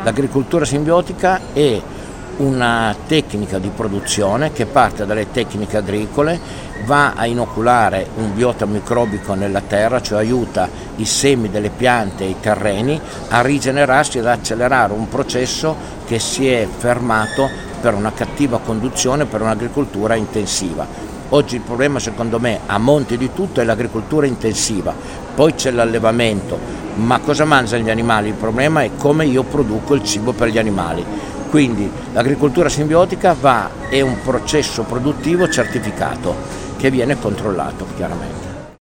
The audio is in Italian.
L'agricoltura simbiotica è una tecnica di produzione che parte dalle tecniche agricole, va a inoculare un biota microbico nella terra, cioè aiuta i semi delle piante e i terreni a rigenerarsi ed accelerare un processo che si è fermato per una cattiva conduzione, per un'agricoltura intensiva. Oggi il problema, secondo me, a monte di tutto è l'agricoltura intensiva, poi c'è l'allevamento, ma cosa mangiano gli animali? Il problema è come io produco il cibo per gli animali. Quindi l'agricoltura simbiotica è un processo produttivo certificato che viene controllato chiaramente.